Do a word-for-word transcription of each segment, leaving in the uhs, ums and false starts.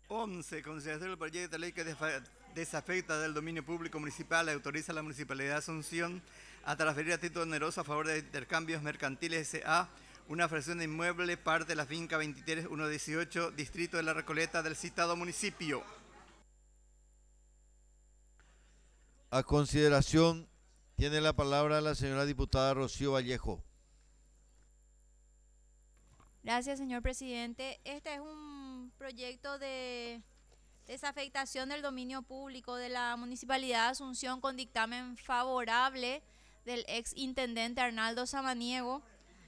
once. Consideración del proyecto de ley que desafecta del dominio público municipal y autoriza a la Municipalidad de Asunción a transferir a título oneroso a favor de intercambios mercantiles S A una fracción de inmueble, parte de la finca veintitrés mil ciento dieciocho, distrito de La Recoleta del citado municipio. A consideración, tiene la palabra la señora diputada Rocío Vallejo. Gracias, señor presidente. Este es un proyecto de desafectación del dominio público de la Municipalidad de Asunción con dictamen favorable del ex intendente Arnaldo Samaniego.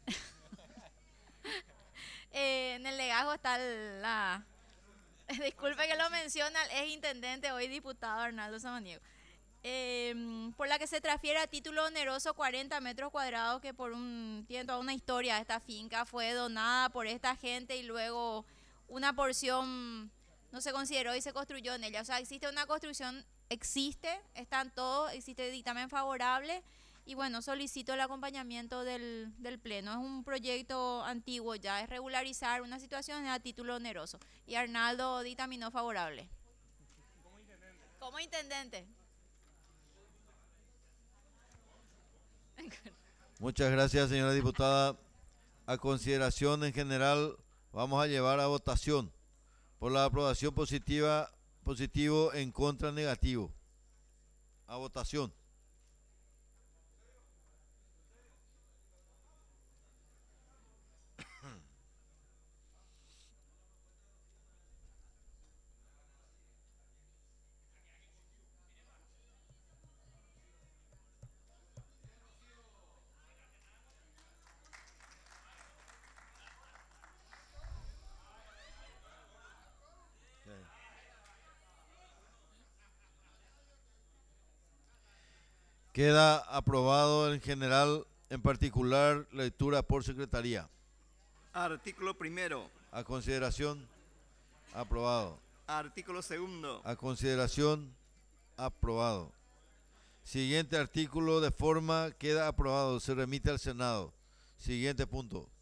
eh, en el legajo está la... Disculpe que lo menciona el ex intendente, hoy diputado Arnaldo Samaniego. Eh, por la que se transfiere a título oneroso cuarenta metros cuadrados que por un tiene toda una historia. Esta finca fue donada por esta gente y luego una porción no se consideró y se construyó en ella. O sea, existe una construcción, existe, están todos, existe dictamen favorable y bueno, solicito el acompañamiento del, del Pleno. Es un proyecto antiguo ya, es regularizar una situación a título oneroso y Arnaldo dictaminó favorable. Como intendente. Como intendente. Muchas gracias, señora diputada. A consideración en general, vamos a llevar a votación por la aprobación positiva, positivo, en contra, negativo. A votación. Queda aprobado en general, en particular, lectura por secretaría. Artículo primero. A consideración, aprobado. Artículo segundo. A consideración, aprobado. Siguiente artículo de forma queda aprobado, se remite al Senado. Siguiente punto.